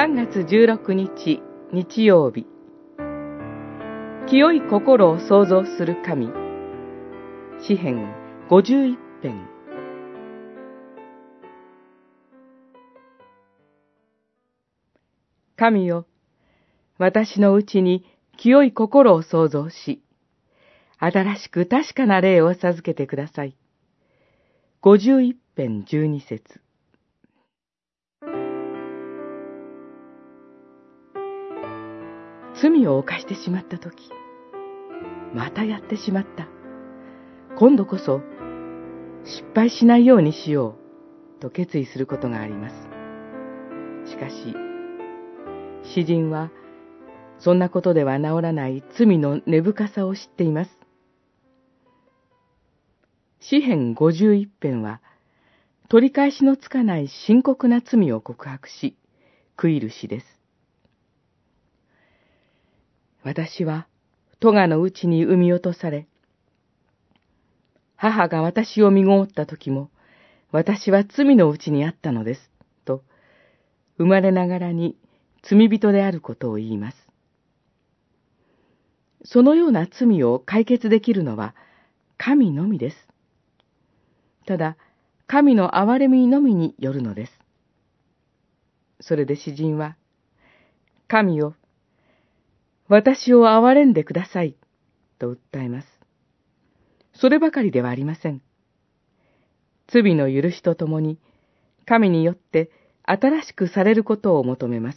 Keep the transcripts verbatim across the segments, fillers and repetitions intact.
さんがつじゅうろくにち日曜日、清い心を創造する神、詩編ごじゅういっぺん。神よ、私のうちに清い心を創造し、新しく確かな霊を授けてください。ごじゅういっぺんじゅうにせつ。罪を犯してしまったとき、またやってしまった。今度こそ失敗しないようにしようと決意することがあります。しかし、詩人はそんなことでは治らない罪の根深さを知っています。詩編ごじゅういっぺんは、取り返しのつかない深刻な罪を告白し、悔いる詩です。私は、咎のうちに産み落とされ、母が私を身ごもった時も、私は罪のうちにあったのです、と、生まれながらに罪人であることを言います。そのような罪を解決できるのは、神のみです。ただ、神の憐れみのみによるのです。それで詩人は、神よ、私を憐れんでください、と訴えます。そればかりではありません。罪の許しとともに、神によって新しくされることを求めます。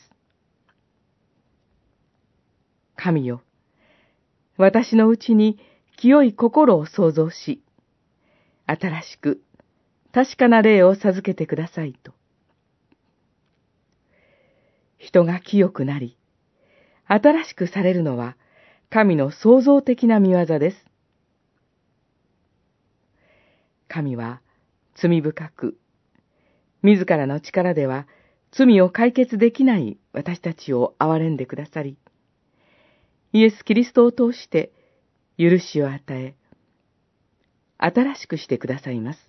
神よ、私のうちに清い心を創造し、新しく確かな霊を授けてくださいと。人が清くなり、新しくされるのは神の創造的な見業です。神は罪深く、自らの力では罪を解決できない私たちを憐れんでくださり、イエス・キリストを通して許しを与え、新しくしてくださいます。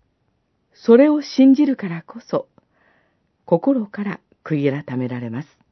それを信じるからこそ、心から悔い改められます。